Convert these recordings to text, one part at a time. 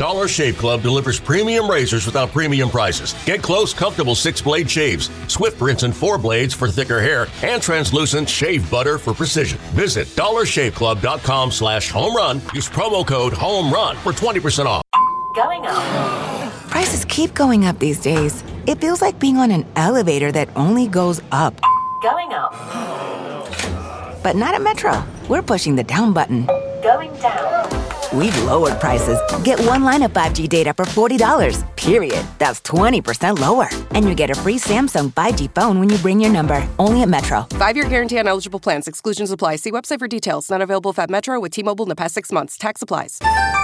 Dollar Shave Club delivers premium razors without premium prices. Get close, comfortable 6-blade shaves, swift rinse and 4 blades for thicker hair, and translucent shave butter for precision. Visit dollarshaveclub.com/homerun. Use promo code HOMERUN for 20% off. Going up. Prices keep going up these days. It feels like being on an elevator that only goes up. Going up. But not at Metro. We're pushing the down button. Going down. We've lowered prices. Get one line of 5G data for $40, period. That's 20% lower. And you get a free Samsung 5G phone when you bring your number. Only at Metro. 5-year guarantee on eligible plans. Exclusions apply. See website for details. Not available at Metro with T-Mobile in the past 6 months. Tax applies.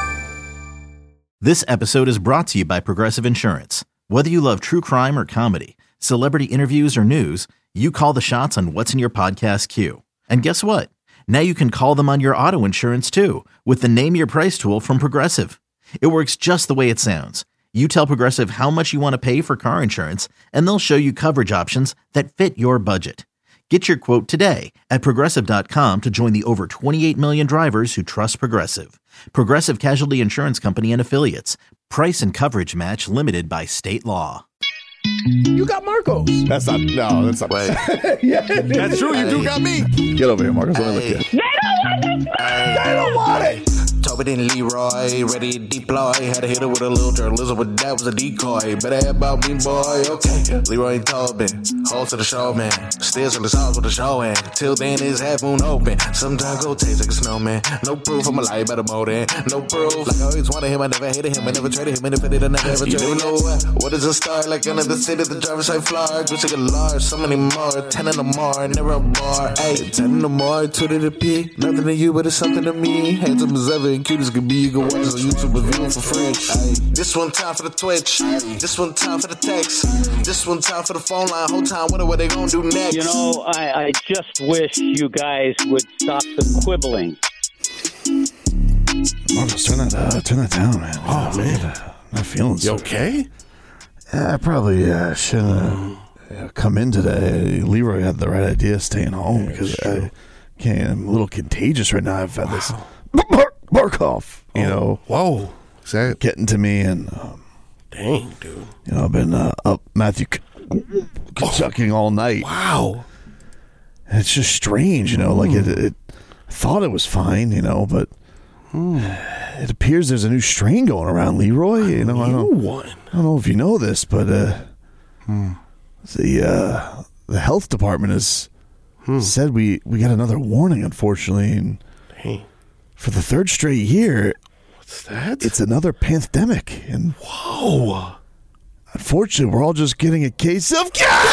This episode is brought to you by Progressive Insurance. Whether you love true crime or comedy, celebrity interviews or news, you call the shots on what's in your podcast queue. And guess what? Now you can call them on your auto insurance too with the Name Your Price tool from Progressive. It works just the way it sounds. You tell Progressive how much you want to pay for car insurance, and they'll show you coverage options that fit your budget. Get your quote today at Progressive.com to join the over 28 million drivers who trust Progressive. Progressive Casualty Insurance Company and Affiliates. Price and coverage match limited by state law. You got Marcos. That's not. Right. Yeah, that's true. You do got me. Get over here, Marcos. Let me look at you. They don't want it. Tobin and Leroy, ready to deploy. Had to hit her with a little journalism, but that was a decoy. Better have about me, boy. Okay. Leroy and Tobin, hold to the show, man. Still to the sauce with the show, and till then it's half moon open. Sometimes go taste like a snowman. No proof I'm a lie about a motor. No proof. Like I always wanted him, I never hated him, I never traded him, and if I did, I never ever traded him. You know what is a star? Like another city, the driver's side floor. Go take a large, so many more. 10 in the more, never a bar. 8, 10 in the more, 2 to the P. Nothing to you, but it's something to me. Handsome as ever and cute as could be. You can watch us on YouTube and view it for free. Ay. This one time for the Twitch. This one time for the text. This one time for the phone line. Whole time, what are they gonna do next? You know, I just wish you guys would stop the quibbling. Marcos, turn that down, man. Oh, man. Not feeling so. You okay? Yeah, I probably shouldn't have come in today. Leroy had the right idea staying home because I'm a little contagious right now. I've had this Markov, you know. Whoa. Getting to me, and dang, dude. You know, I've been up Matthew chucking all night. Wow. And it's just strange, you know, like it I thought it was fine, you know, but it appears there's a new strain going around, Leroy. You know, I don't know if you know this, but the health department has said we got another warning, unfortunately, and for the 3rd straight year. What's that? It's another pandemic, and whoa! Unfortunately, we're all just getting a case of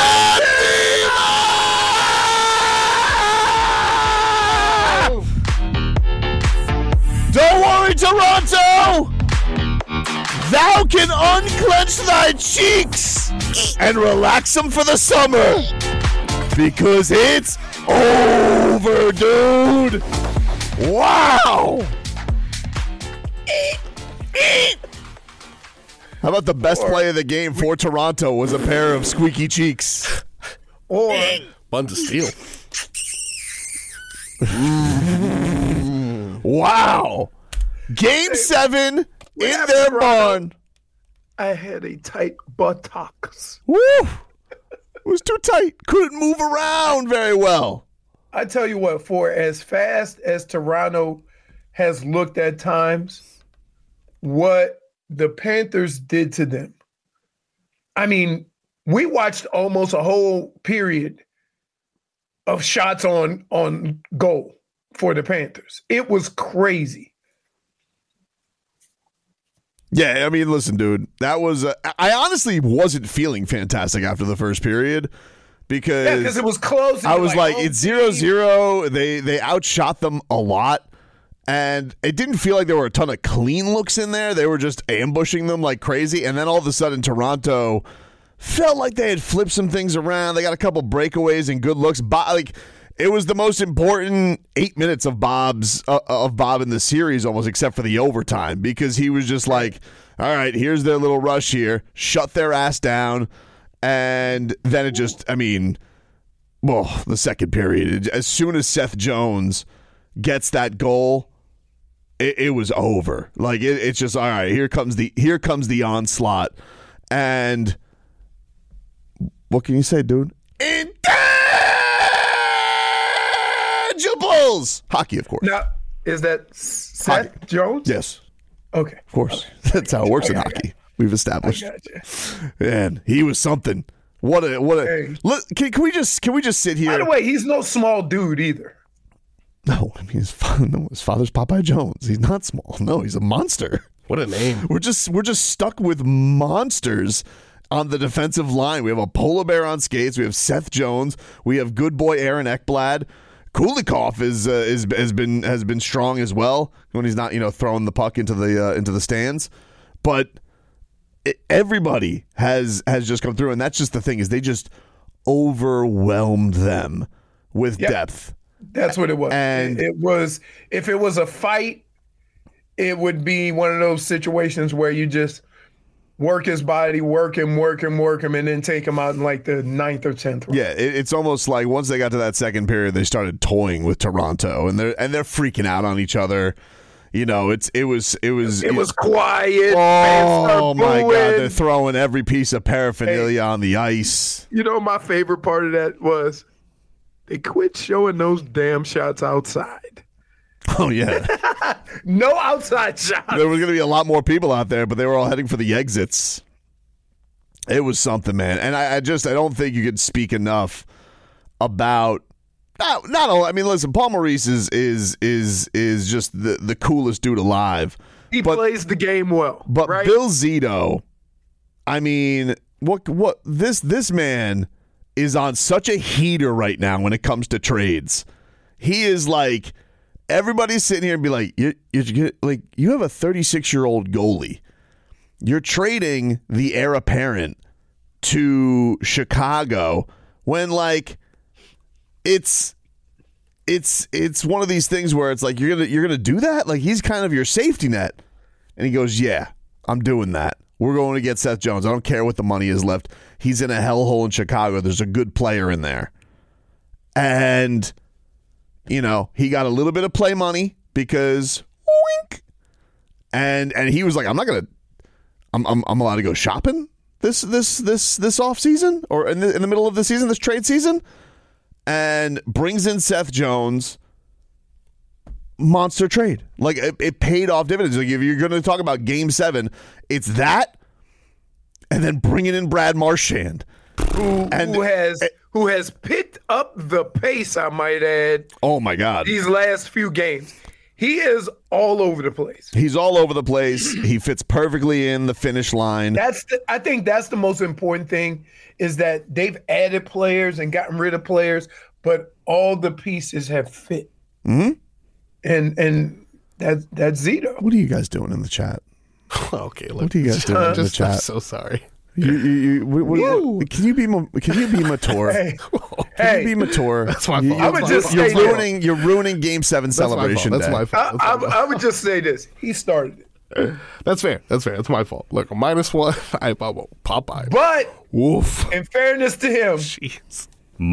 Don't worry, Toronto! Thou can unclench thy cheeks and relax them for the summer. Because it's over, dude! Wow! How about the best play of the game for Toronto was a pair of squeaky cheeks? Or buns of steel. Wow. Game 7 in their barn. I had a tight buttocks. Woo! It was too tight. Couldn't move around very well. I tell you what, for as fast as Toronto has looked at times, what the Panthers did to them. I mean, we watched almost a whole period of shots on goal for the Panthers. It was crazy. Yeah, I mean, listen, dude, that was I honestly wasn't feeling fantastic after the first period because it was close. I was like it's 0-0. They outshot them a lot. And it didn't feel like there were a ton of clean looks in there. They were just ambushing them like crazy. And then all of a sudden, Toronto felt like they had flipped some things around. They got a couple breakaways and good looks. It was the most important 8 minutes of Bob in the series, almost, except for the overtime, because he was just like, all right, here's their little rush here. Shut their ass down. And then it just, the second period, as soon as Seth Jones gets that goal, it was over. Like it's just all right. Here comes the onslaught, and what can you say, dude? Intangibles. Hockey, of course. Now, is that Seth Jones? Yes, Okay. of course. That's how it works in hockey. We've established. Man, he was something. What a. Hey. Look, can we just sit here? By the way, he's no small dude either. No, I mean his father's Popeye Jones. He's not small. No, he's a monster. What a name. We're just stuck with monsters on the defensive line. We have a polar bear on skates. We have Seth Jones. We have good boy Aaron Ekblad. Kulikov has been strong as well when he's not throwing the puck into the stands. But everybody has just come through, and that's just the thing is they just overwhelmed them with depth. That's what it was. And it was, if it was a fight, it would be one of those situations where you just work his body, work him, and then take him out in like the 9th or 10th round. Yeah, it's almost like once they got to that second period, they started toying with Toronto, and they're freaking out on each other. It was quiet. Oh my God! They're throwing every piece of paraphernalia on the ice. My favorite part of that was they quit showing those damn shots outside. Oh yeah, no outside shots. There was going to be a lot more people out there, but they were all heading for the exits. It was something, man, and I don't think you could speak enough about. Not only, I mean, listen, Paul Maurice is just the coolest dude alive. He plays the game well. But right? Bill Zito, I mean, what this man is on such a heater right now when it comes to trades. He is like, everybody's sitting here and be like, you have a 36-year-old goalie. You're trading the heir apparent to Chicago when it's one of these things where it's like you're gonna do that? Like he's kind of your safety net. And he goes, yeah, I'm doing that. We're going to get Seth Jones. I don't care what the money is left. He's in a hellhole in Chicago. There's a good player in there. And he got a little bit of play money because wink. And he was like, I'm allowed to go shopping this off season or in the middle of the season, this trade season. And brings in Seth Jones. Monster trade. Like it paid off dividends. Like if you're going to talk about Game 7, it's that, and then bringing in Brad Marchand, who has picked up the pace. I might add. Oh my God! These last few games, he is all over the place. He's all over the place. He fits perfectly in the finish line. I think that's the most important thing. Is that they've added players and gotten rid of players, but all the pieces have fit. Mm-hmm. And that's Zito. What are you guys doing in the chat? Okay, what are you guys doing in the chat? I'm so sorry. Can you be mature? Can you be mature? That's my fault. You're ruining Game 7 celebration. That's my fault. I would just say this. He started it. That's fair. That's my fault. Look, a -1. I Popeye. But woof. In fairness to him, jeez.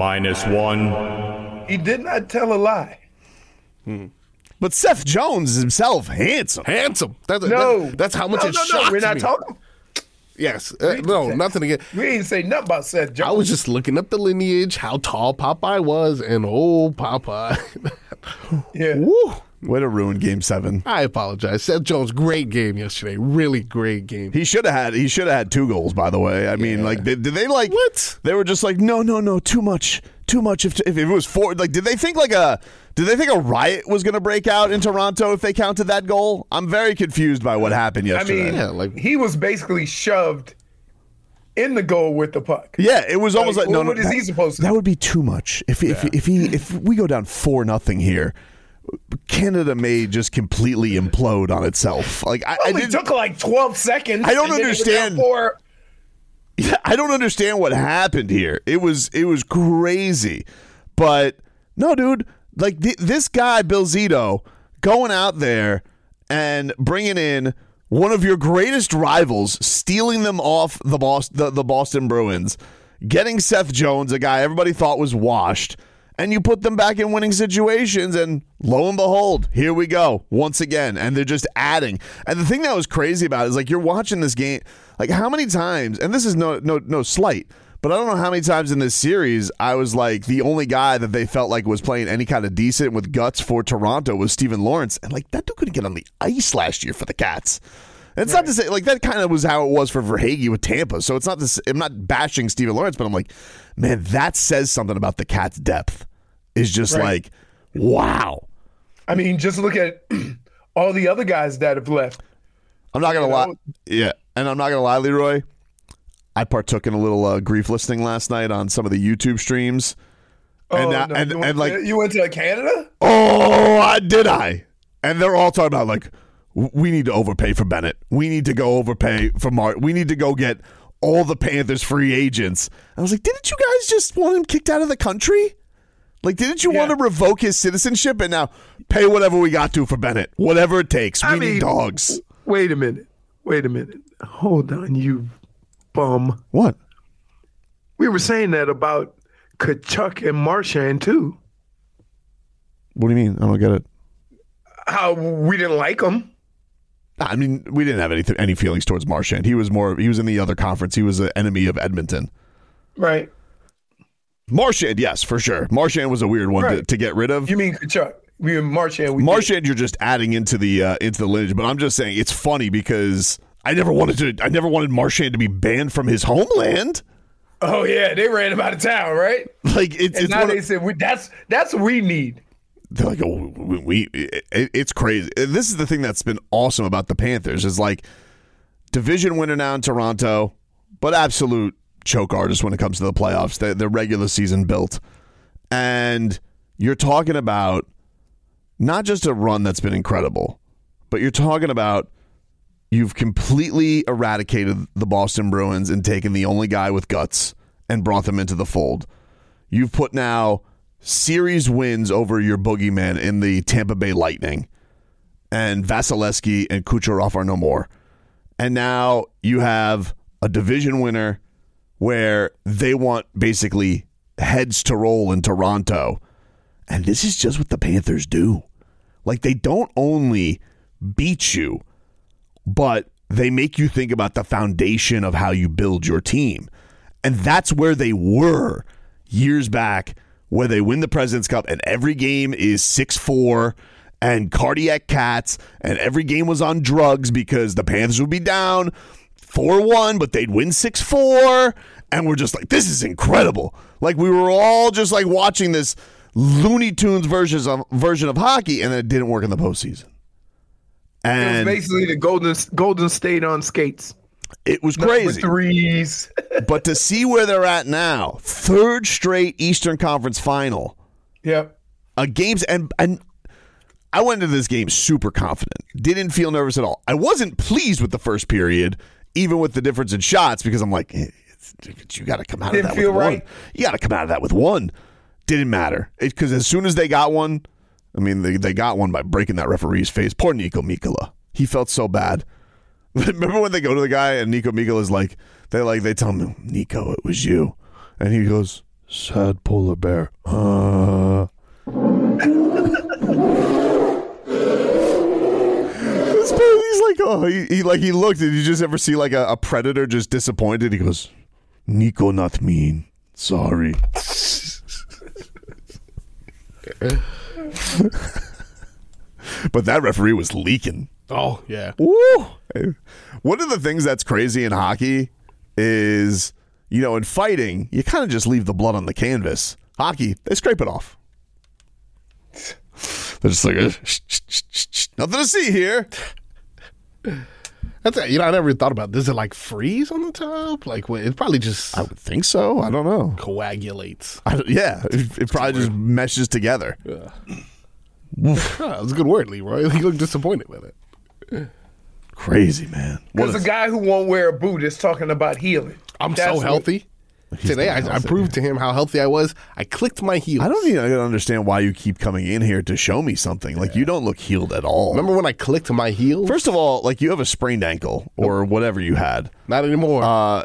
-1. He did not tell a lie. But Seth Jones is himself handsome. That's how much it shocked me. We're not talking. Yes. Nothing again. We didn't say nothing about Seth Jones. I was just looking up the lineage, how tall Popeye was, and old Popeye. Yeah. Woo. Way to ruin Game 7. I apologize. Seth Jones, great game yesterday. Really great game. He should have had 2 goals, by the way. I mean, did they what? They were just like, no, too much. If it was 4, did they think a riot was going to break out in Toronto if they counted that goal? I'm very confused by what happened yesterday. I mean, he was basically shoved in the goal with the puck. Yeah, it was almost like, what is he supposed to do? That would be too much. If we go down 4-0 here, Canada may just completely implode on itself. Like it took like 12 seconds. I don't understand. I don't understand what happened here. It was crazy, but no, dude. Like this guy Bill Zito going out there and bringing in one of your greatest rivals, stealing them off the Boston Bruins, getting Seth Jones, a guy everybody thought was washed, and you put them back in winning situations, and lo and behold, here we go once again, and they're just adding. And the thing that was crazy about it is, like, you're watching this game, like, how many times, and this is no slight, but I don't know how many times in this series I was like, the only guy that they felt like was playing any kind of decent with guts for Toronto was Steven Lawrence, and like, that dude couldn't get on the ice last year for the Cats. And it's not to say, like, that kind of was how it was for Verhaeghe with Tampa. So it's not this. I'm not bashing Steven Lawrence, but I'm like, man, that says something about the Cats' depth. Is just like, wow. I mean, just look at all the other guys that have left. I'm not gonna lie, yeah, and I'm not gonna lie, Leroy. I partook in a little grief listening last night on some of the YouTube streams. And you went to Canada? Oh, did I? And they're all talking about, like, we need to overpay for Bennett. We need to go overpay for Mark. We need to go get all the Panthers free agents. I was like, didn't you guys just want him kicked out of the country? Like, didn't you want to revoke his citizenship and now pay whatever we got to for Bennett? Whatever it takes. We need dogs. Wait a minute. Hold on, you bum. What? We were saying that about Tkachuk and Marchand, too. What do you mean? I don't get it. How we didn't like him. I mean, we didn't have any feelings towards Marchand. He was in the other conference. He was an enemy of Edmonton. Right. Marchand, yes, for sure. Marchand was a weird one to get rid of. You mean Tkachuk? We mean Marchand. Marchand, you're just adding into the lineage. But I'm just saying it's funny because I never wanted Marchand to be banned from his homeland. Oh yeah, they ran him out of town, right? Like it's now they said that's what we need. They're like, oh, it's crazy. This is the thing that's been awesome about the Panthers is, like, division winner now in Toronto, but absolute choke artist when it comes to the playoffs. The regular season built. And you're talking about not just a run that's been incredible, but you're talking about you've completely eradicated the Boston Bruins and taken the only guy with guts and brought them into the fold. You've put now series wins over your boogeyman in the Tampa Bay Lightning, and Vasilevsky and Kucherov are no more. And now you have a division winner where they want basically heads to roll in Toronto. And this is just what the Panthers do. Like, they don't only beat you, but they make you think about the foundation of how you build your team. And that's where they were years back, where they win the President's Cup and every game is 6-4 and cardiac cats, and every game was on drugs because the Panthers would be down 4-1, but they'd win 6-4, and we're just like, this is incredible. Like, we were all just like watching this Looney Tunes version of hockey, and it didn't work in the postseason. And it was basically the Golden State on skates. It was crazy. Threes. But to see where they're at now, third straight Eastern Conference final. Yep. Games and I went into this game super confident. Didn't feel nervous at all. I wasn't pleased with the first period, even with the difference in shots, because I'm like, you got to come out of that with one. You got to come out of that with one. Didn't matter. Because as soon as they got one, I mean, they got one by breaking that referee's face. Poor Nico Mikkola. He felt so bad. Remember when they go to the guy and Nico Mikola's like, they tell him, Nico, it was you. And he goes, sad polar bear. He's like, oh, he looked. Did you just ever see like a predator just disappointed? He goes, Nico, not mean. Sorry. But that referee was leaking. Oh, yeah. Woo! One of the things that's crazy in hockey is, in fighting, you kind of just leave the blood on the canvas. Hockey, they scrape it off. They're just like, nothing to see here. That's I never thought about. Does it like freeze on the top? Like, it probably just. I would think so. I don't know. Coagulates. It probably just meshes together. Yeah. That was a good word, Leroy. You look disappointed with it. Crazy, man. Because a guy who won't wear a boot is talking about healing. That's so healthy. Today, I proved to him how healthy I was. I clicked my heels. I don't even understand why you keep coming in here to show me something. Like, you don't look healed at all. Remember when I clicked my heels? First of all, like, you have a sprained ankle or whatever you had. Not anymore.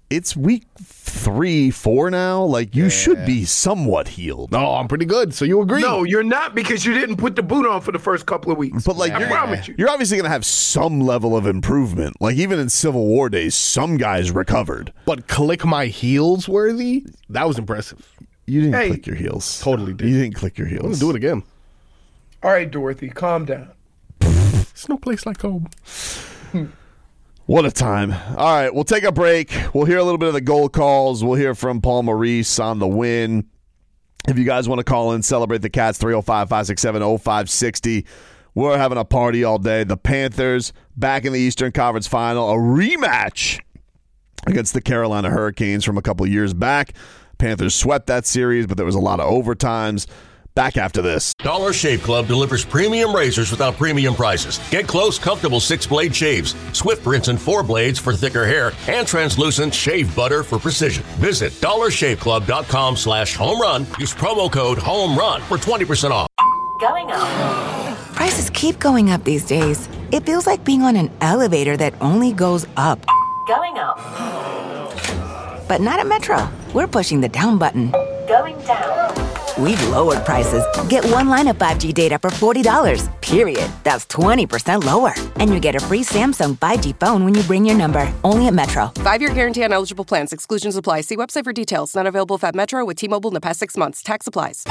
it's week 3-4 now. Like, you should be somewhat healed. No, I'm pretty good. So you agree? No, you're not, because you didn't put the boot on for the first couple of weeks. But, like, I promise you. You're obviously going to have some level of improvement. Like, even in Civil War days, some guys recovered. But click my heels worthy? That was impressive. You didn't click your heels. Totally did. You didn't click your heels. I'm going to do it again. All right, Dorothy, calm down. There's no place like home. What a time. All right, we'll take a break. We'll hear a little bit of the goal calls. We'll hear from Paul Maurice on the win. If you guys want to call in, celebrate the Cats, 305-567-0560. We're having a party all day. The Panthers back in the Eastern Conference Final, a rematch against the Carolina Hurricanes from a couple of years back. Panthers swept that series, but there was a lot of overtimes. Back after this. Dollar Shave Club delivers premium razors without premium prices. Get close, comfortable 6-blade shaves, Swift rinse and 4 blades for thicker hair, and translucent shave butter for precision. Visit dollarshaveclub.com/home run. Use promo code HOME RUN for 20% off. Going up. Prices keep going up these days. It feels like being on an elevator that only goes up. Going up. But not at Metro. We're pushing the down button. Going down. We've lowered prices. Get one line of 5G data for $40, period. That's 20% lower. And you get a free Samsung 5G phone when you bring your number. Only at Metro. 5-year guarantee on eligible plans. Exclusions apply. See website for details. Not available at Metro with T-Mobile in the past 6 months. Tax applies.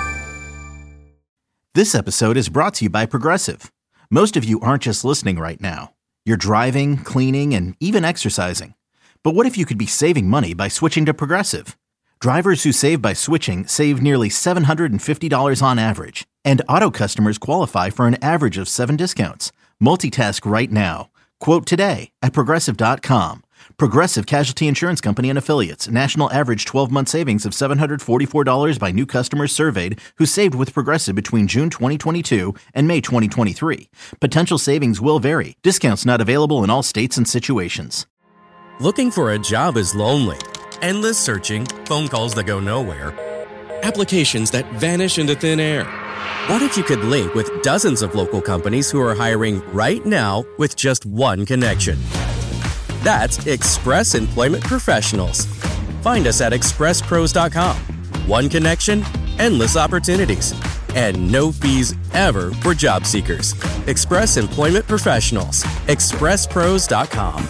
This episode is brought to you by Progressive. Most of you aren't just listening right now. You're driving, cleaning, and even exercising. But what if you could be saving money by switching to Progressive? Drivers who save by switching save nearly $750 on average. And auto customers qualify for an average of 7 discounts. Multitask right now. Quote today at Progressive.com. Progressive Casualty Insurance Company and Affiliates. National average 12-month savings of $744 by new customers surveyed who saved with Progressive between June 2022 and May 2023. Potential savings will vary. Discounts not available in all states and situations. Looking for a job is lonely. Endless searching, phone calls that go nowhere, applications that vanish into thin air. What if you could link with dozens of local companies who are hiring right now with just one connection? That's Express Employment Professionals. Find us at expresspros.com. One connection, endless opportunities, and no fees ever for job seekers. Express Employment Professionals. expresspros.com.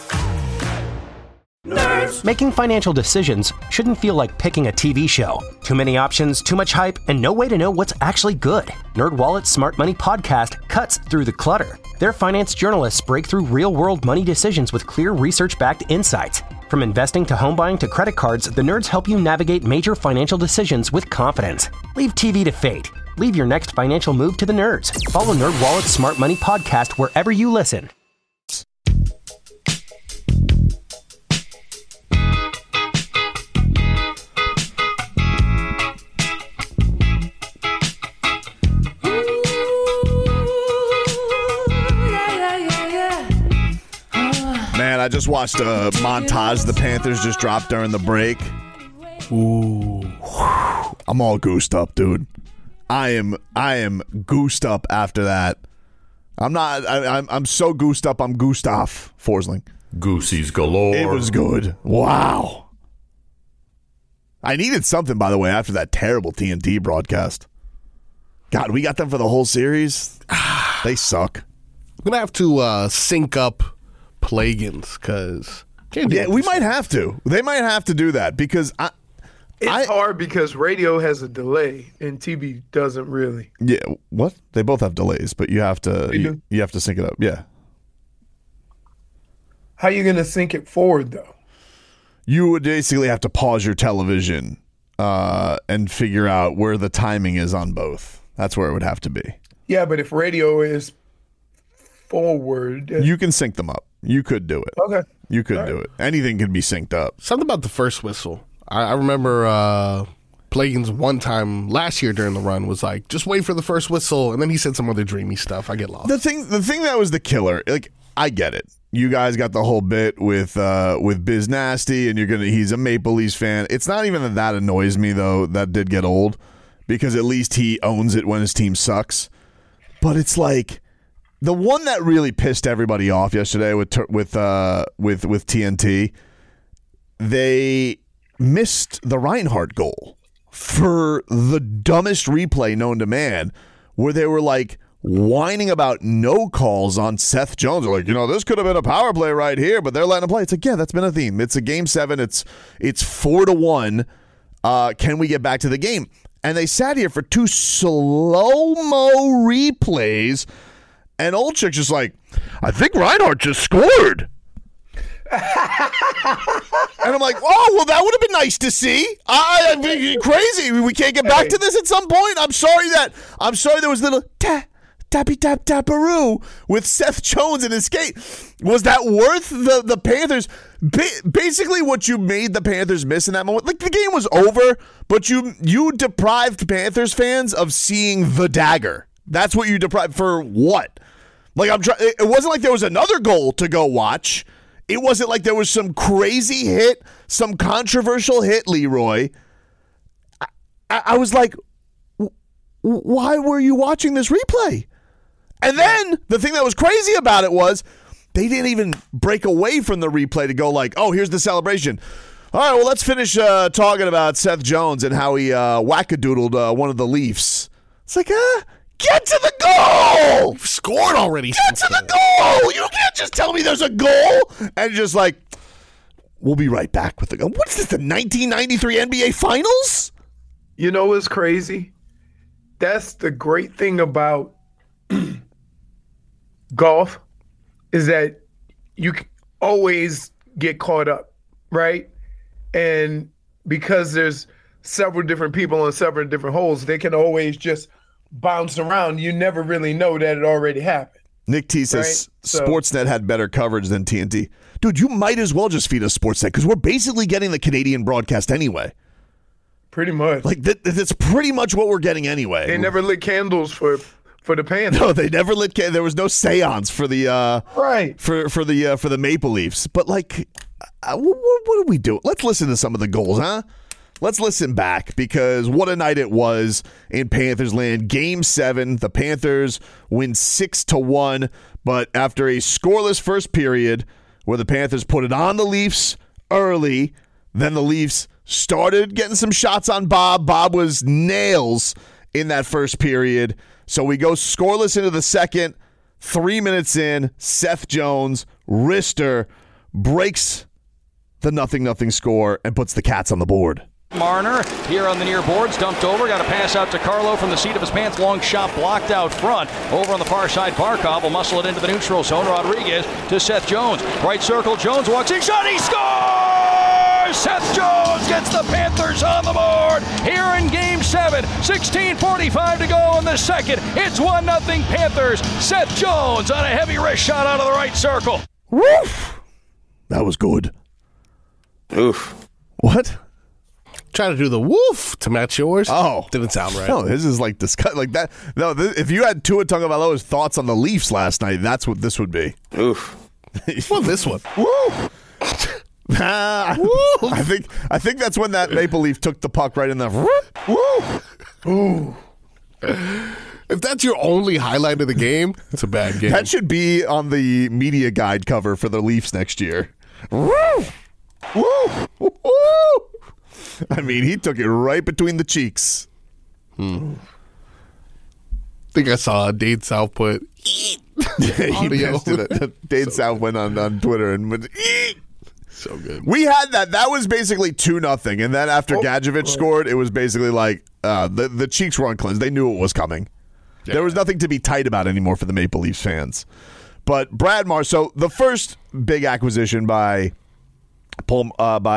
Making financial decisions shouldn't feel like picking a TV show. Too many options, too much hype, and no way to know what's actually good. NerdWallet's Smart Money Podcast cuts through the clutter. Their finance journalists break through real-world money decisions with clear research-backed insights. From investing to home buying to credit cards, the nerds help you navigate major financial decisions with confidence. Leave TV to fate. Leave your next financial move to the nerds. Follow NerdWallet's Smart Money Podcast wherever you listen. Man, I just watched a montage the Panthers just dropped during the break. Ooh. I'm all goosed up, dude. I am goosed up after that. I'm so goosed up, I'm Gustav Forsling. Goosies galore. It was good. Wow. I needed something, by the way, after that terrible TNT broadcast. God, we got them for the whole series. They suck. I'm going to have to sync up plugins because we might have to. They might have to do that because it's hard because radio has a delay and TV doesn't really. Yeah, what? They both have delays, but you have to you have to sync it up. Yeah. How you going to sync it forward though? You would basically have to pause your television and figure out where the timing is on both. That's where it would have to be. Yeah, but if radio is forward, you can sync them up. You could do it. Okay. You could do it. Anything can be synced up. Something about the first whistle. I remember Plagans one time last year during the run was like, just wait for the first whistle, and then he said some other dreamy stuff. I get lost. The thing that was the killer, like, I get it. You guys got the whole bit with Biz Nasty, and he's a Maple Leafs fan. It's not even that annoys me though. That did get old because at least he owns it when his team sucks. But it's like the one that really pissed everybody off yesterday with TNT. they missed the Reinhardt goal for the dumbest replay known to man, where they were like whining about no calls on Seth Jones. They're like, this could have been a power play right here, but they're letting him play. It's like, yeah, that's been a theme. It's a Game 7. It's 4-1. Can we get back to the game? And they sat here for 2 slow-mo replays, and Olczyk just like, I think Reinhardt just scored. And I'm like, oh, well, that would have been nice to see. I mean, crazy. We can't get back to this at some point. I'm sorry there was little tappy-tap-tap-a-roo with Seth Jones in his skate. Was that worth the Panthers? Basically what you made the Panthers miss in that moment, like the game was over, but you deprived Panthers fans of seeing the dagger. That's what you deprived for what? Like it wasn't like there was another goal to go watch. It wasn't like there was some crazy hit, some controversial hit, Leroy. I was like, why were you watching this replay? And then the thing that was crazy about it was they didn't even break away from the replay to go like, oh, here's the celebration. All right, well, let's finish talking about Seth Jones and how he wackadoodled one of the Leafs. It's like, get to the goal! You've scored already. Get to the goal! You can't just tell me there's a goal and just like, we'll be right back with the goal. What's this, the 1993 NBA Finals? You know what's crazy? That's the great thing about golf is that you can always get caught up, right? And because there's several different people on several different holes, they can always just bounce around. You never really know that it already happened. Nick T says Sportsnet had better coverage than TNT. Dude, you might as well just feed us Sportsnet because we're basically getting the Canadian broadcast anyway. Pretty much. Like that's pretty much what we're getting anyway. They never lit candles for the Panthers. No, they never lit. There was no seance for the right for the Maple Leafs. But like, what do we do? Let's listen to some of the goals, huh? Let's listen back because what a night it was in Panthers land. Game 7, the Panthers win 6-1, but after a scoreless first period where the Panthers put it on the Leafs early, then the Leafs started getting some shots on Bob. Bob was nails in that first period. So we go scoreless into the second. 3 minutes in, Seth Jones, wrister, breaks the 0-0 score and puts the Cats on the board. Marner here on the near boards, dumped over, got a pass out to Carlo from the seat of his pants, long shot blocked out front. Over on the far side, Barkov will muscle it into the neutral zone. Rodriguez to Seth Jones, right circle, Jones walks in, shot, he scores! Seth Jones gets the Panthers on the board here in Game 7. 16:45 to go in the second. It's 1-0 Panthers. Seth Jones on a heavy wrist shot out of the right circle. Woof! That was good. Oof. What? Try to do the woof to match yours. Oh, didn't sound right. No, this is like disgusting. Like that. No, if you had Tua Tagovailoa's thoughts on the Leafs last night, that's what this would be. Oof. Well, this one. Woo. I think that's when that Maple Leaf took the puck right in the. Woo. Ooh. If that's your only highlight of the game, it's a bad game. That should be on the media guide cover for the Leafs next year. Woo. Woo. Woo. I mean, he took it right between the cheeks. I think I saw Dade South put he posted it. Dade South went on Twitter and went eat. So good. We had that. That was basically 2-0. And then after Gadjevich scored, it was basically like the cheeks were uncleansed. They knew it was coming. Yeah. There was nothing to be tight about anymore for the Maple Leafs fans. But Brad Marchand, so the first big acquisition by Bill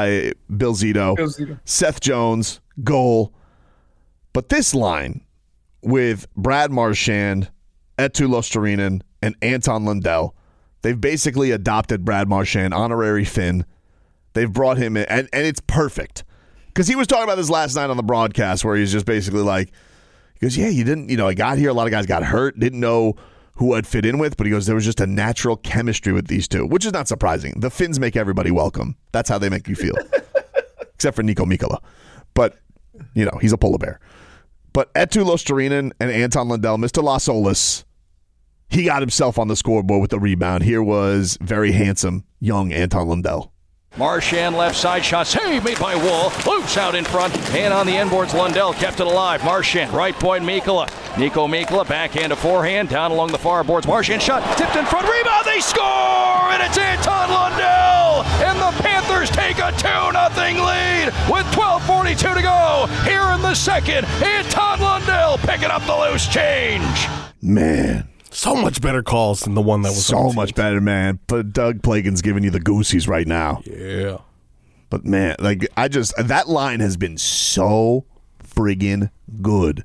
Zito, Seth Jones, goal. But this line with Brad Marchand, Eetu Luostarinen, and Anton Lundell, they've basically adopted Brad Marchand, honorary Finn. They've brought him in, and it's perfect. Because he was talking about this last night on the broadcast where he's just basically like, he goes, yeah, you didn't, I got here, a lot of guys got hurt, didn't know who I'd fit in with, but he goes, there was just a natural chemistry with these two, which is not surprising. The Finns make everybody welcome. That's how they make you feel. Except for Nico Mikkola. But, he's a polar bear. But Eetu Luostarinen and Anton Lundell, Mr. Las Olas, he got himself on the scoreboard with the rebound. Here was very handsome, young Anton Lundell. Marchand left side shot, save made by Wool. Loose out in front, and on the end boards, Lundell kept it alive. Marchand, right point, Mikkola. Nico Mikkola, backhand to forehand, down along the far boards. Marchand shot, tipped in front, rebound, they score! And it's Anton Lundell! And the Panthers take a 2-0 lead with 12:42 to go. Here in the second, Anton Lundell picking up the loose change. Man. So much better calls than the one that was so much better, man. But Doug Plagens giving you the goosies right now. Yeah. But man, like that line has been so friggin' good.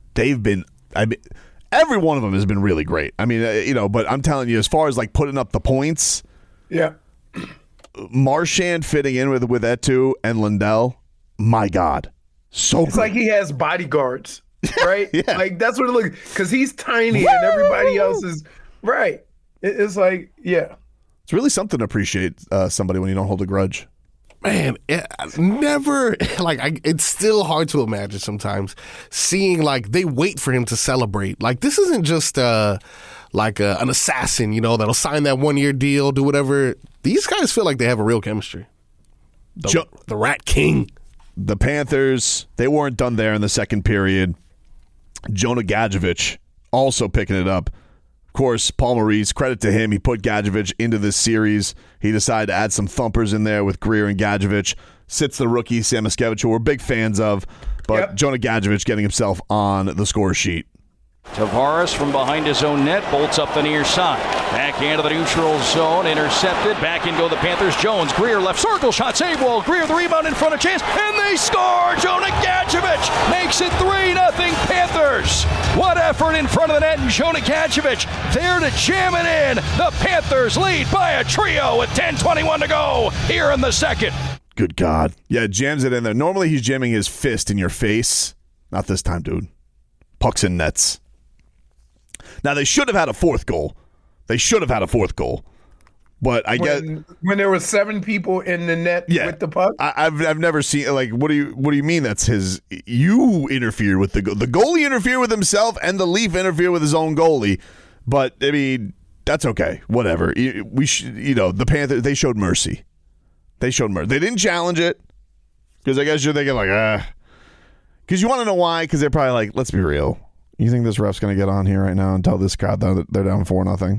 Every one of them has been really great. I mean, but I'm telling you, as far as like putting up the points, yeah. Marchand fitting in with Etu and Lundell, my God, so it's good. like he has bodyguards. Right? Yeah. Like that's what it looks, because he's tiny and everybody else is right. It's like, yeah. It's really something to appreciate somebody when you don't hold a grudge. Man, it's still hard to imagine sometimes seeing like they wait for him to celebrate. Like this isn't just an assassin, that'll sign that 1-year deal, do whatever. These guys feel like they have a real chemistry. The Rat King. The Panthers, they weren't done there in the second period. Jonah Gadjevich also picking it up. Of course, Paul Maurice, credit to him. He put Gadjevich into this series. He decided to add some thumpers in there with Greer and Gadjevich. Sits the rookie, Sam Miskevich, who we're big fans of. But Jonah Gadjevich getting himself on the score sheet. Tavares from behind his own net bolts up the near side. Backhand to the neutral zone, intercepted. Back in go the Panthers. Jones, Greer left circle shot, save Wall. Greer the rebound in front of Chance, and they score! Jonah Gadjevich makes it 3-0 Panthers. What effort in front of the net, and Jonah Gadjevich there to jam it in. The Panthers lead by a trio with 10:21 to go here in the second. Good God. Yeah, jams it in there. Normally he's jamming his fist in your face. Not this time, dude. Pucks in nets. Now, they should have had a fourth goal. But I guess when there were 7 people in the net with the puck, I've never seen like what do you mean that's his? You interfered with the goalie interfered with himself, and the Leaf interfered with his own goalie. But I mean that's okay, whatever. The Panthers, they showed mercy. They didn't challenge it because I guess you're thinking like because you want to know why? Because they're probably like, let's be real. You think this ref's going to get on here right now and tell this crowd that they're down 4-0?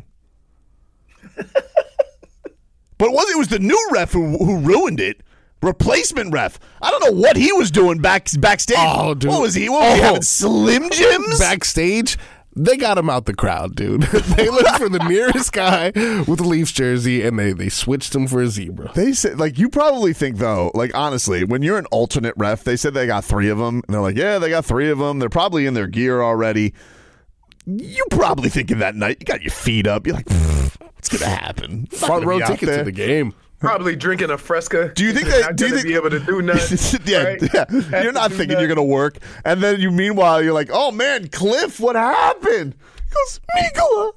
But it was the new ref who ruined it. Replacement ref. I don't know what he was doing backstage. Oh, dude. What was he having? Slim Jims? Backstage? They got him out the crowd, dude. They looked for the nearest guy with a Leafs jersey, and they switched him for a zebra. They said, like, you probably think, though, like, honestly, when you're an alternate ref, they said they got 3 of them, and they're like, yeah, they got 3 of them. They're probably in their gear already. You probably thinking that night, you got your feet up. You're like, what's going to happen? Front row ticket to the game. Probably drinking a Fresca. Do you think that? Do you think be able to do nothing? Yeah. You're not thinking you're gonna work, and then meanwhile you're like, "Oh man, Cliff, what happened?" He goes, "Mikkola."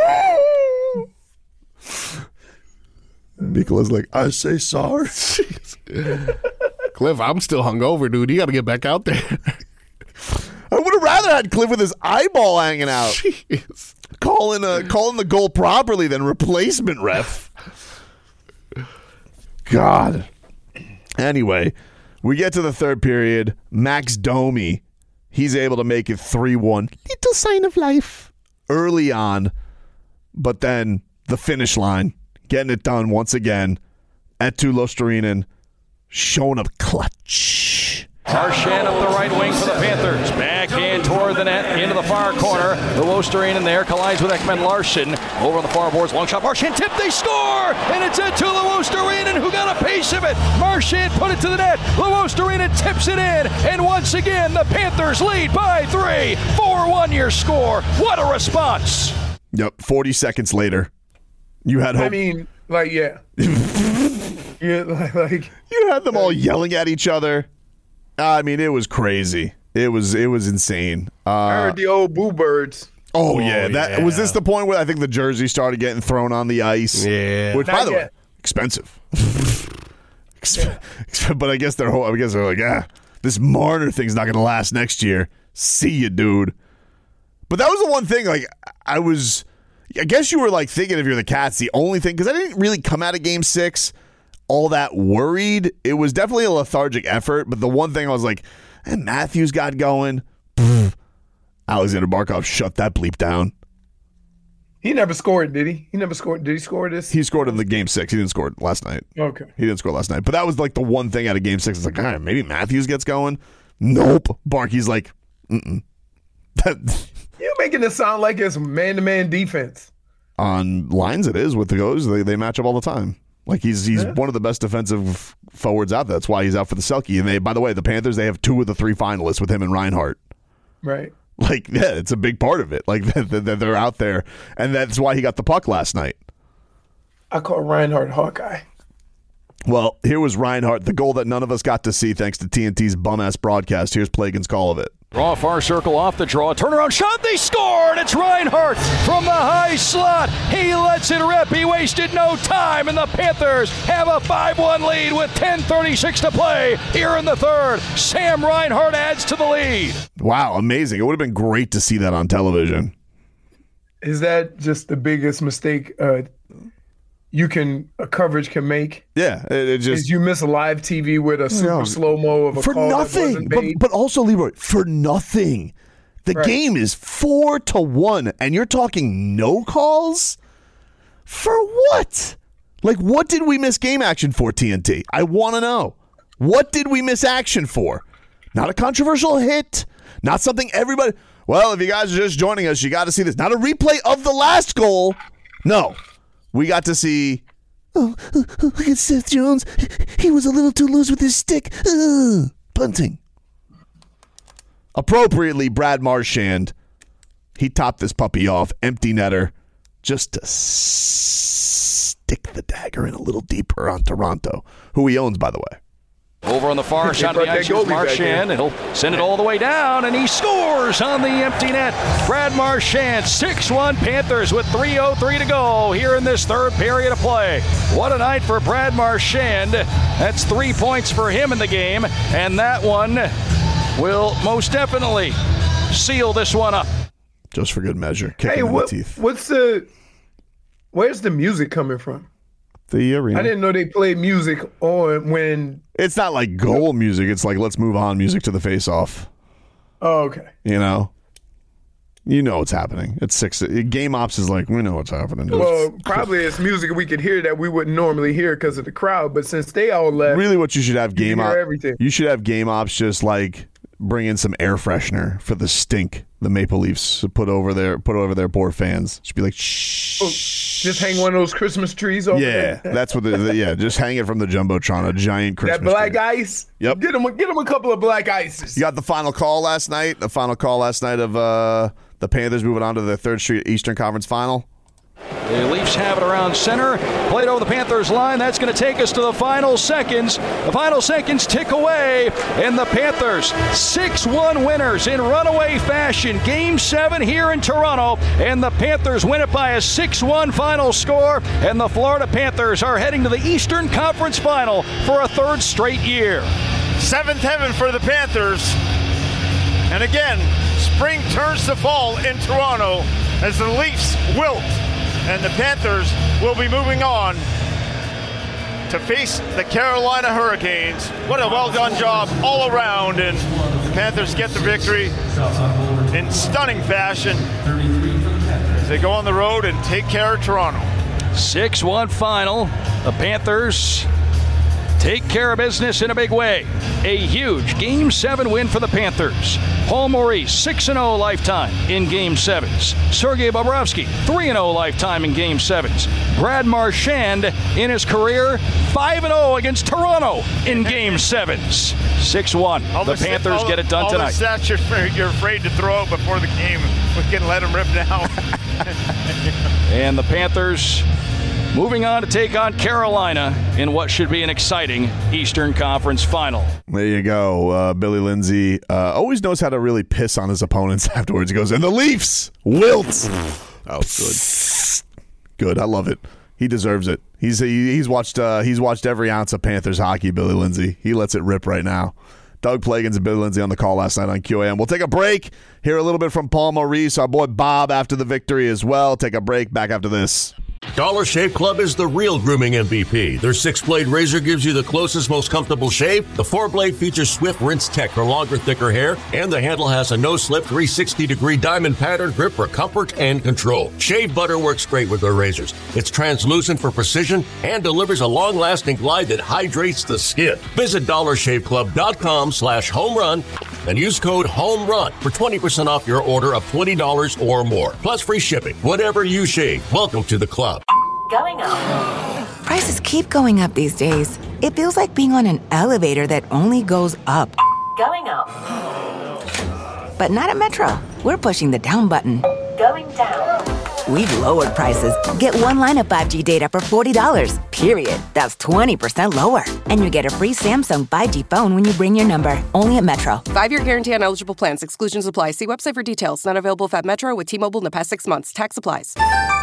Mikkola's like, "I say sorry." Cliff, I'm still hungover, dude. You got to get back out there. I would have rather had Cliff with his eyeball hanging out, calling the goal properly than replacement ref. God. Anyway, we get to the third period. Max Domi, he's able to make it 3-1. Little sign of life early on. But then the finish line, getting it done once again. Etu Luostarinen showing up clutch. Marchand up the right wing for the Panthers. Backhand toward the net, into the far corner. Luostarinen there collides with Ekman Larsson. Over on the far boards, long shot. Marchand tipped, they score! And it's Etu Luostarinen who got a piece of it. Marchand put it to the net. Luostarinen tips it in. And once again, the Panthers lead by 3. 4-1 your score. What a response. Yep, 40 seconds later. You had hope. I mean, like, yeah. Yeah, like you had them all yelling at each other. I mean, it was crazy. It was insane. I heard the old Boo Birds. Oh yeah, was this the point where I think the jersey started getting thrown on the ice? Yeah, which by the way, expensive. But I guess they're like, this Marner thing's not going to last next year. See you, dude. But that was the one thing. Like I guess you were like thinking if you're the Cats, the only thing because I didn't really come out of Game 6 all that worried. It was definitely a lethargic effort, but the one thing I was like, and Matthews got going. Alexander Barkov shut that bleep down. He never scored, did he? He never scored. Did he score this? He scored in the game 6. He didn't score last night. Okay. He didn't score last night. But that was like the one thing out of game 6. It's like, all right, maybe Matthews gets going. Nope. Barkey's like, You're making it sound like it's man-to-man defense. On lines it is with the goes. They match up all the time. Like he's one of the best defensive forwards out there. That's why he's out for the Selke. And by the way, the Panthers, they have 2 of the 3 finalists with him and Reinhart. Right. Like, yeah, it's a big part of it. Like, they're out there. And that's why he got the puck last night. I call Reinhart Hawkeye. Well, here was Reinhart, the goal that none of us got to see thanks to TNT's bum-ass broadcast. Here's Plagan's call of it. Draw far circle off the draw. Turnaround shot. They score. And it's Reinhart from the high slot. He lets it rip. He wasted no time. And the Panthers have a 5-1 lead with 10:36 to play here in the third. Sam Reinhart adds to the lead. Wow, amazing. It would have been great to see that on television. Is that just the biggest mistake coverage can make? Yeah, it just is you miss a live TV with a super slow-mo of a for call nothing. That wasn't but also, Leroy, for nothing. The game is 4-1, and you're talking no calls? For what? Like, what did we miss game action for, TNT? I want to know. What did we miss action for? Not a controversial hit. Not something everybody... Well, if you guys are just joining us, you got to see this. Not a replay of the last goal. No. We got to see, look at Seth Jones. He was a little too loose with his stick. Punting. Appropriately, Brad Marchand, he topped this puppy off, empty netter, just to stick the dagger in a little deeper on Toronto, who he owns, by the way. Over on the far side of the ice is Marchand, and he'll send it all the way down, and he scores on the empty net. Brad Marchand, 6-1 Panthers with 3:03 to go here in this third period of play. What a night for Brad Marchand. That's 3 points for him in the game, and that one will most definitely seal this one up. Just for good measure. Kicking in the teeth. Where's the music coming from? The arena. I didn't know they played music on when... It's not like goal music. It's like let's move on music to the face-off. Oh, okay. You know what's happening. It's 6. Game ops is like, we know what's happening. Well, probably it's music we could hear that we wouldn't normally hear because of the crowd. But since they all left... Really what you should have game ops... everything. You should have game ops just like bring in some air freshener for the stink the Maple Leafs put over their poor fans. Should be like, shh. Just hang one of those Christmas trees over there. Yeah, that's what. Just hang it from the jumbotron, a giant Christmas. That black tree. Ice. Yep. Get them a couple of black ices. You got the final call last night. The final call last night of the Panthers moving on to the 3rd Street Eastern Conference Final. The Leafs have it around center. Played over the Panthers line. That's going to take us to the final seconds. The final seconds tick away. And the Panthers, 6-1 winners in runaway fashion. Game 7 here in Toronto. And the Panthers win it by a 6-1 final score. And the Florida Panthers are heading to the Eastern Conference Final for a 3rd straight year. 7th heaven for the Panthers. And again, spring turns to fall in Toronto as the Leafs wilt. And the Panthers will be moving on to face the Carolina Hurricanes. What a well-done job all around, and the Panthers get the victory in stunning fashion as they go on the road and take care of Toronto. 6-1 final. The Panthers take care of business in a big way. A huge Game 7 win for the Panthers. Paul Maurice, 6-0 lifetime in Game 7s. Sergei Bobrovsky, 3-0 lifetime in Game 7s. Brad Marchand, in his career, 5-0 against Toronto in Game 7s. 6-1. The Panthers get it done tonight. All the stats you're afraid to throw out before the game, we can let them rip now. And the Panthers moving on to take on Carolina in what should be an exciting Eastern Conference Final. There you go. Billy Lindsay always knows how to really piss on his opponents afterwards. He goes, and the Leafs wilt. Oh, good. I love it. He deserves it. He's watched every ounce of Panthers hockey, Billy Lindsay. He lets it rip right now. Doug Plagans and Billy Lindsay on the call last night on QAM. We'll take a break. Hear a little bit from Paul Maurice, our boy Bob, after the victory as well. Take a break. Back after this. Dollar Shave Club is the real grooming MVP. Their 6-blade razor gives you the closest, most comfortable shave. The 4-blade features Swift Rinse Tech for longer, thicker hair. And the handle has a no-slip 360-degree diamond pattern grip for comfort and control. Shave butter works great with their razors. It's translucent for precision and delivers a long-lasting glide that hydrates the skin. Visit DollarShaveClub.com/homerun and use code HOMERUN for 20% off your order of $20 or more. Plus free shipping. Whatever you shave, welcome to the club. Going up. Prices keep going up these days. It feels like being on an elevator that only goes up. Going up. But not at Metro. We're pushing the down button. Going down. We've lowered prices. Get one line of 5G data for $40, period. That's 20% lower. And you get a free Samsung 5G phone when you bring your number. Only at Metro. 5-year guarantee on eligible plans. Exclusions apply. See website for details. Not available at Metro with T-Mobile in the past 6 months. Tax applies.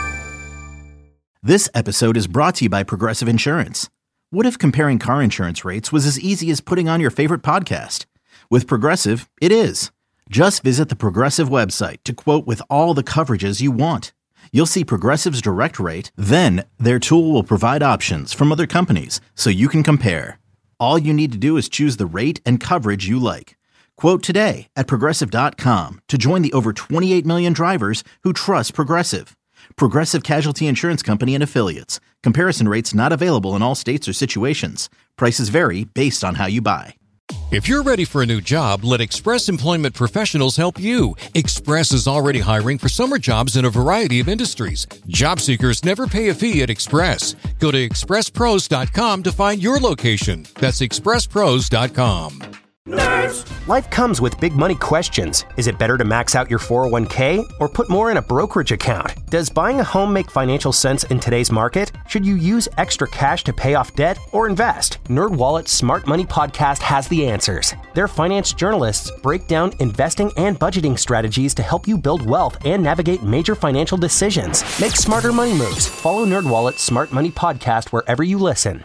This episode is brought to you by Progressive Insurance. What if comparing car insurance rates was as easy as putting on your favorite podcast? With Progressive, it is. Just visit the Progressive website to quote with all the coverages you want. You'll see Progressive's direct rate, then their tool will provide options from other companies so you can compare. All you need to do is choose the rate and coverage you like. Quote today at Progressive.com to join the over 28 million drivers who trust Progressive. Progressive Casualty Insurance Company and Affiliates. Comparison rates not available in all states or situations. Prices vary based on how you buy. If you're ready for a new job, let Express Employment Professionals help you. Express is already hiring for summer jobs in a variety of industries. Job seekers never pay a fee at Express. Go to expresspros.com to find your location. That's expresspros.com. Nerds. Life comes with big money questions. Is it better to max out your 401k or put more in a brokerage account? Does buying a home make financial sense in today's market? Should you use extra cash to pay off debt or invest? NerdWallet's Smart Money Podcast has the answers. Their finance journalists break down investing and budgeting strategies to help you build wealth and navigate major financial decisions. Make smarter money moves. Follow NerdWallet's Smart Money Podcast wherever you listen.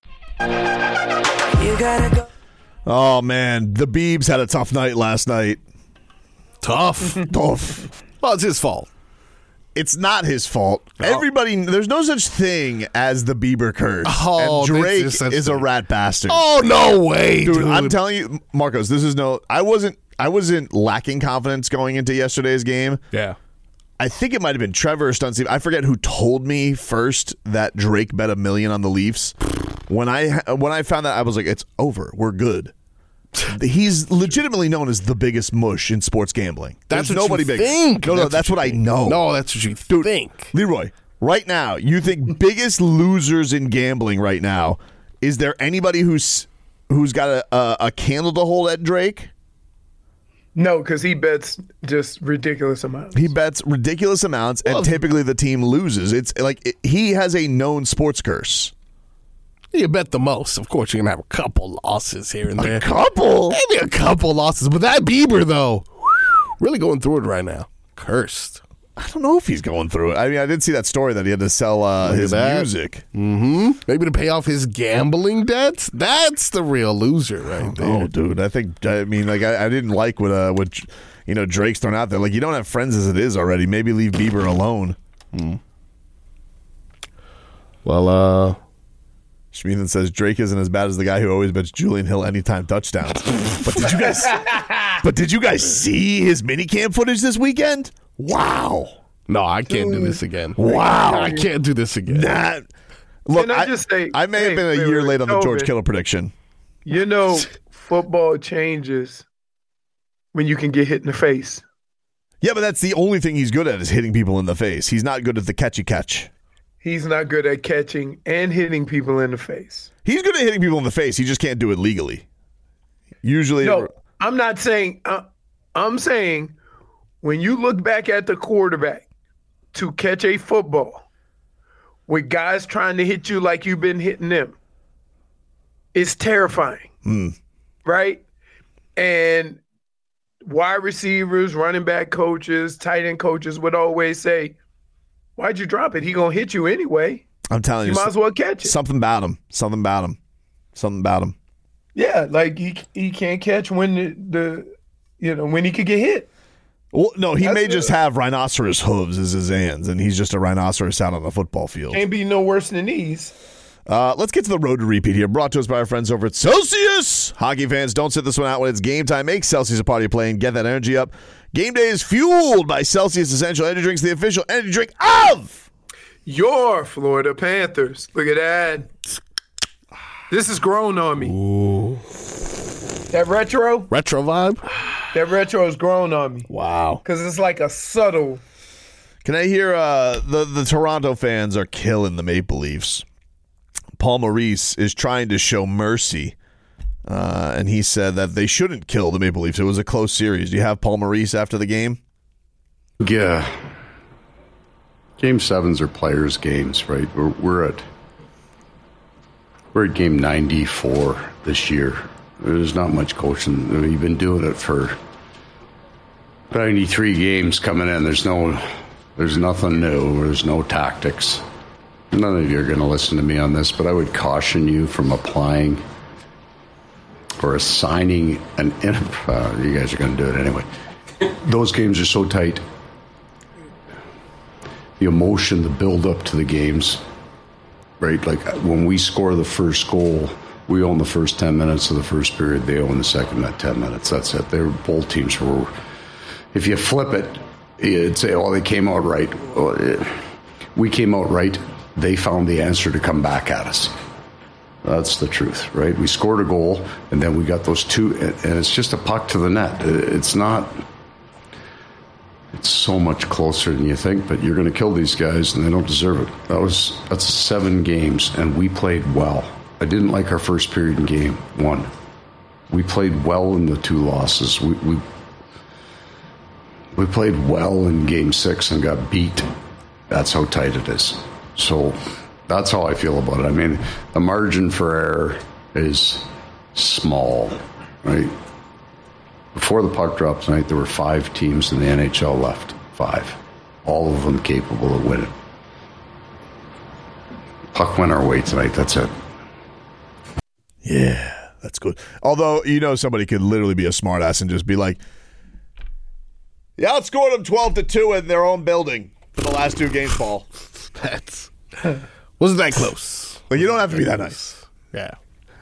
You gotta go. Oh, man. The Biebs had a tough night last night. Tough. Well, it's his fault. It's not his fault. Oh. Everybody, there's no such thing as the Bieber curse. Oh, and Drake is a rat bastard. Oh, no way, dude. I'm telling you, Marcos, this is no... I wasn't lacking confidence going into yesterday's game. Yeah. I think it might have been Trevor or Stunt Steve. I forget who told me first that Drake bet $1 million on the Leafs. When I found that, I was like, it's over. We're good. He's legitimately known as the biggest mush in sports gambling. That's There's what nobody you bigger. think. No, that's what I know. No, that's what you think. Leroy, right now, you think biggest losers in gambling right now, is there anybody who's got a candle to hold at Drake? No, because he bets just ridiculous amounts. He bets ridiculous amounts, and typically the team loses. It's like he has a known sports curse. You bet the most. Of course, you're going to have a couple losses here and there. A couple? Maybe a couple losses. But that Bieber, though, really going through it right now. Cursed. I don't know if he's going through it. I mean, I did see that story that he had to sell his music. Mm-hmm. Maybe to pay off his gambling debts. That's the real loser right there. Oh, dude. I didn't like what Drake's thrown out there. Like, you don't have friends as it is already. Maybe leave Bieber alone. Well, Schmieden says Drake isn't as bad as the guy who always bets Julian Hill anytime touchdowns. But did you guys see his minicamp footage this weekend? Wow. No, I can't do this again. Wow. I can't do this again. Look, I may have been a year late on the George Kittle prediction. You know, football changes when you can get hit in the face. Yeah, but that's the only thing he's good at is hitting people in the face. He's not good at the catchy catch. He's not good at catching and hitting people in the face. He's good at hitting people in the face. He just can't do it legally. Usually. No, I'm not saying. I'm saying when you look back at the quarterback to catch a football with guys trying to hit you like you've been hitting them, it's terrifying. Right? And wide receivers, running back coaches, tight end coaches would always say, why'd you drop it? He gonna hit you anyway. I'm telling you. You might as well catch it. Something about him. Yeah, like he can't catch when when he could get hit. Well, no, he may just have rhinoceros hooves as his hands, and he's just a rhinoceros out on the football field. Can't be no worse than these. Let's get to the road to repeat here. Brought to us by our friends over at Celsius. Hockey fans, don't sit this one out when it's game time. Make Celsius a part of your play and get that energy up. Game day is fueled by Celsius Essential Energy Drinks, the official energy drink of your Florida Panthers. Look at that. This is grown on me. Ooh. That retro vibe? That retro is grown on me. Wow. Because it's like a subtle. Can I hear the Toronto fans are killing the Maple Leafs. Paul Maurice is trying to show mercy, and he said that they shouldn't kill the Maple Leafs. It was a close series. Do you have Paul Maurice after the game? Yeah. Game 7s are players' games, right? We're at game 94 this year. There's not much coaching. We've been doing it for 93 games coming in. There's nothing new. There's no tactics. None of you are going to listen to me on this, but I would caution you from applying or assigning you guys are going to do it anyway. Those games are so tight. The emotion, the build-up to the games, right? Like when we score the first goal, we own the first 10 minutes of the first period. They own the second 10 minutes. That's it. Both teams were. If you flip it, you'd say, "Oh, they came out right." We came out right. They found the answer to come back at us. That's the truth, right? We scored a goal, and then we got those two, and it's just a puck to the net. It's not. It's so much closer than you think, but you're going to kill these guys, and they don't deserve it. That's 7 games, and we played well. I didn't like our first period in game 1. We played well in the 2 losses. We played well in game 6 and got beat. That's how tight it is. So that's how I feel about it. I mean, the margin for error is small, right? Before the puck dropped tonight, there were 5 teams in the NHL left. 5. All of them capable of winning. Puck went our way tonight. That's it. Yeah, that's good. Although, somebody could literally be a smartass and just be like, "You outscored them 12-2 in their own building for the last 2 games, Paul." Wasn't that close. But you don't have to be that nice. Yeah.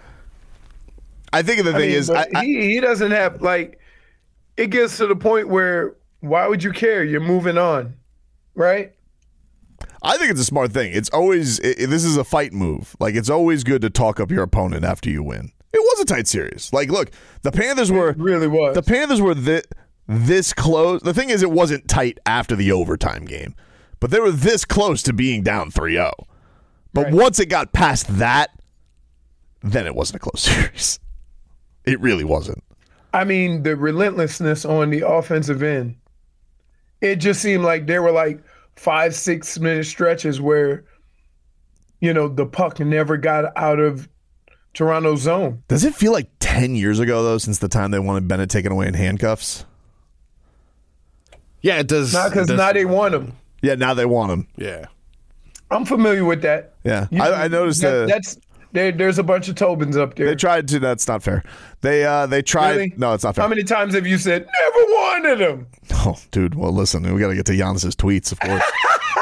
I think the thing is, he doesn't have, it gets to the point where, why would you care? You're moving on, right? I think it's a smart thing. It's always, this is a fight move. It's always good to talk up your opponent after you win. It was a tight series. Look, the Panthers were. It really was. The Panthers were this close. The thing is, it wasn't tight after the overtime game, but they were this close to being down 3-0. But once it got past that, then it wasn't a close series. It really wasn't. I mean, the relentlessness on the offensive end. It just seemed like there were 5-6 minute stretches where, the puck never got out of Toronto's zone. Does it feel like 10 years ago, though, since the time they wanted Bennett taken away in handcuffs? Yeah, it does. Not because now they want him. Yeah, now they want him. Yeah. I'm familiar with that. Yeah. I noticed there's a bunch of Tobins up there. They tried to. That's not fair. They tried. Really? No, it's not fair. How many times have you said, never wanted him? Oh, dude. Well, listen, we got to get to Giannis's tweets, of course.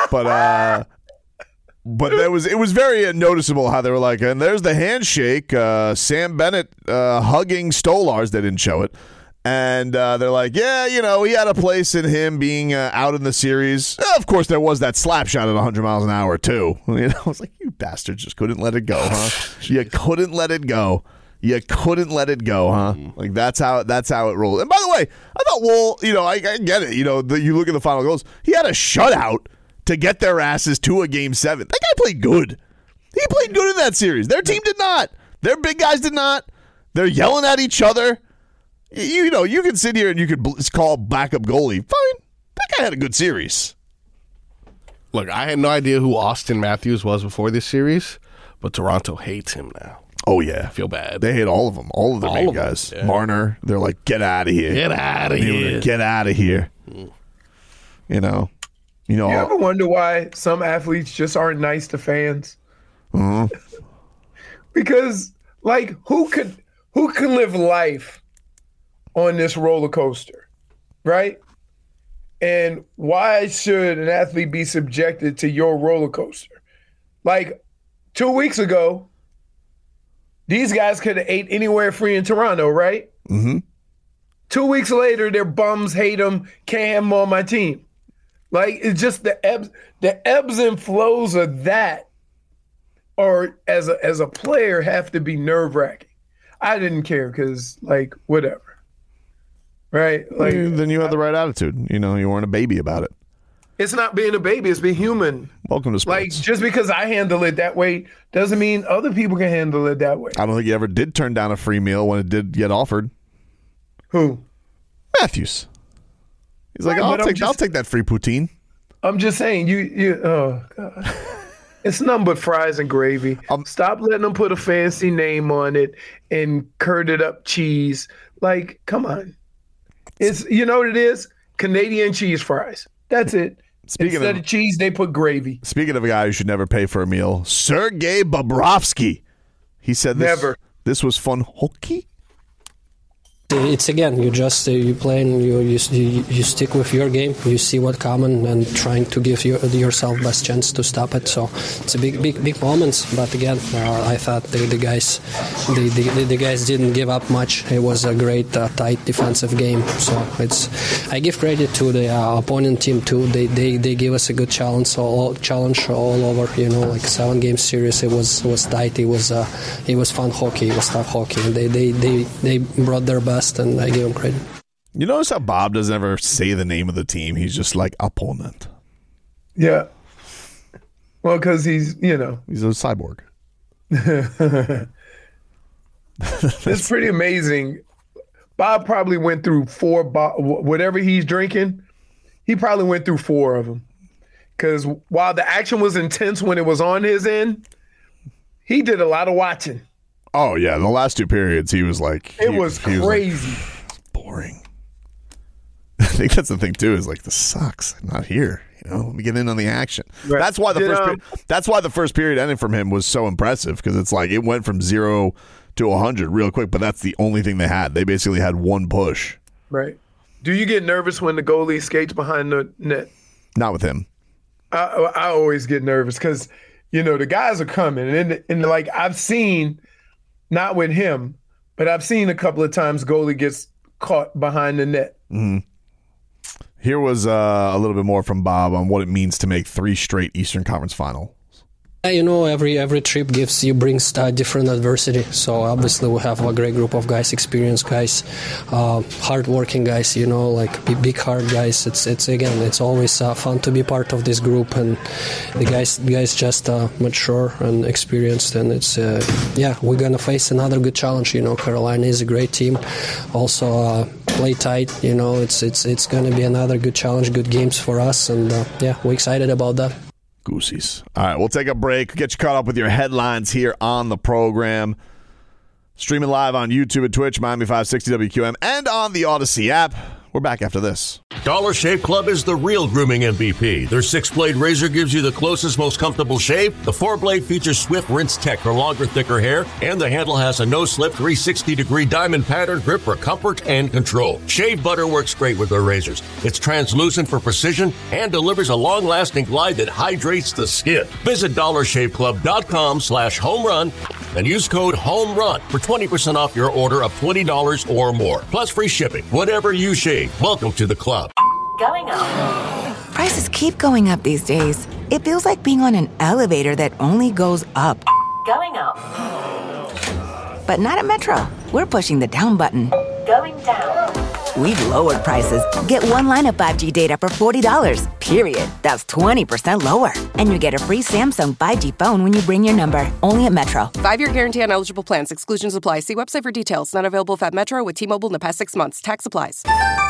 But it was very noticeable how they were like, and there's the handshake. Sam Bennett hugging Stolarz. They didn't show it. And they're like, yeah, he had a place in him being out in the series. Of course, there was that slap shot at 100 miles an hour, too. I was like, you bastards just couldn't let it go, huh? You couldn't let it go. You couldn't let it go, huh? That's how it rolled. And by the way, I thought, I get it. You look at the final goals. He had a shutout to get their asses to a game 7. That guy played good. He played good in that series. Their team did not. Their big guys did not. They're yelling at each other. You can sit here and you could call backup goalie. Fine. That guy had a good series. Look, I had no idea who Austin Matthews was before this series, but Toronto hates him now. Oh, yeah. I feel bad. They hate all of them. All of the main guys. Yeah. Marner, they're like, get out of here. Get out of here. Get out of here. You ever wonder why some athletes just aren't nice to fans? Mm-hmm. Because, who can live life on this roller coaster, right? And why should an athlete be subjected to your roller coaster? Like 2 weeks ago, these guys could have ate anywhere free in Toronto, right? Mm-hmm. 2 weeks later, their bums hate them, can't have them on my team. Like, it's just the ebbs and flows of that, or as a player, have to be nerve-wracking. I didn't care because, like, whatever. Right? Like, then you had the right attitude. You know, you weren't a baby about it. It's not being a baby, it's being human. Welcome to sports. Like, just because I handle it that way doesn't mean other people can handle it that way. I don't think you ever did turn down a free meal when it did get offered. Who? Matthews. He's like, I'll take that free poutine. I'm just saying, oh, God. It's nothing but fries and gravy. Stop letting them put a fancy name on it and curded up cheese. Like, come on. It's, you know what it is? Canadian cheese fries. That's it. Instead of cheese, they put gravy. Speaking of a guy who should never pay for a meal, Sergei Bobrovsky. He said this was fun hockey. It's again, you just you play and you stick with your game. You see what coming and trying to give yourself best chance to stop it. So it's a big moments. But again, I thought the guys didn't give up much. It was a great tight defensive game. So I give credit to the opponent team too. They give us a good challenge all over. You know, like 7-game series. It was tight. It was fun hockey. It was tough hockey. They brought their best. And I give him credit. You notice how Bob doesn't ever say the name of the team. He's just like opponent. Yeah. Well, because he's a cyborg. It's pretty amazing. Bob probably went through 4 whatever he's drinking. He probably went through 4 of them. Because while the action was intense when it was on his end, he did a lot of watching. Oh, yeah. The last 2 periods, he was like... It was crazy. It's boring. I think that's the thing, too, is like, this sucks. I'm not here. You know, let me get in on the action. Right. That's why the first period ending from him was so impressive, because it's like it went from 0 to 100 real quick, but that's the only thing they had. They basically had one push. Right. Do you get nervous when the goalie skates behind the net? Not with him. I always get nervous because, the guys are coming. And like, I've seen... Not with him, but I've seen a couple of times goalie gets caught behind the net. Mm-hmm. Here was a little bit more from Bob on what it means to make 3 straight Eastern Conference Finals. Every trip brings different adversity. So obviously we have a great group of guys, experienced guys, hardworking guys. Like big hard guys. It's always fun to be part of this group, and the guys just mature and experienced, and it's we're gonna face another good challenge. Carolina is a great team. Also play tight. It's gonna be another good challenge, good games for us, and we're excited about that. Goosies. All right, we'll take a break. Get you caught up with your headlines here on the program. Streaming live on YouTube and Twitch, Miami 560 WQM, and on the Odyssey app. We're back after this. Dollar Shave Club is the real grooming MVP. Their 6-blade razor gives you the closest, most comfortable shave. The 4-blade features Swift Rinse Tech for longer, thicker hair, and the handle has a no-slip 360-degree diamond pattern grip for comfort and control. Shave butter works great with their razors. It's translucent for precision and delivers a long-lasting glide that hydrates the skin. Visit DollarShaveClub.com/homerun and use code HOMERUN for 20% off your order of $20 or more, plus free shipping. Whatever you shave, welcome to the club. Going up. Prices keep going up these days. It feels like being on an elevator that only goes up. Going up. But not at Metro. We're pushing the down button. Going down. We've lowered prices. Get 1 line of 5G data for $40, period. That's 20% lower. And you get a free Samsung 5G phone when you bring your number. Only at Metro. 5-year guarantee on eligible plans. Exclusions apply. See website for details. Not available at Metro with T-Mobile in the past 6 months. Tax applies.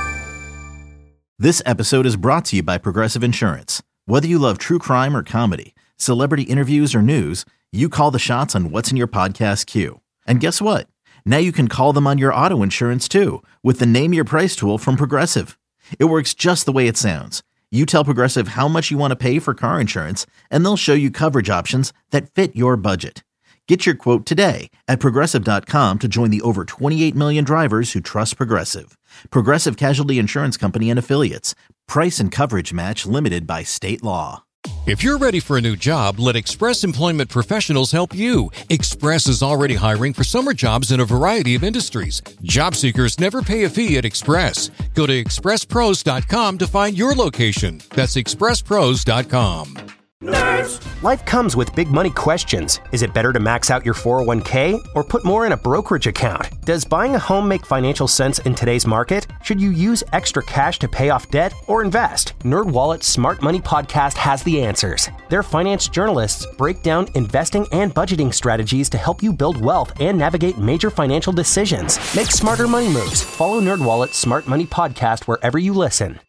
This episode is brought to you by Progressive Insurance. Whether you love true crime or comedy, celebrity interviews or news, you call the shots on what's in your podcast queue. And guess what? Now you can call them on your auto insurance too with the Name Your Price tool from Progressive. It works just the way it sounds. You tell Progressive how much you want to pay for car insurance, and they'll show you coverage options that fit your budget. Get your quote today at Progressive.com to join the over 28 million drivers who trust Progressive. Progressive Casualty Insurance Company and Affiliates. Price and coverage match limited by state law. If you're ready for a new job, let Express Employment Professionals help you. Express is already hiring for summer jobs in a variety of industries. Job seekers never pay a fee at Express. Go to expresspros.com to find your location. That's expresspros.com. Nerds. Life comes with big money questions. Is it better to max out your 401k or put more in a brokerage account? Does buying a home make financial sense in today's market? Should you use extra cash to pay off debt or invest? NerdWallet's Smart Money Podcast has the answers. Their finance journalists break down investing and budgeting strategies to help you build wealth and navigate major financial decisions. Make smarter money moves. Follow NerdWallet's Smart Money Podcast wherever you listen.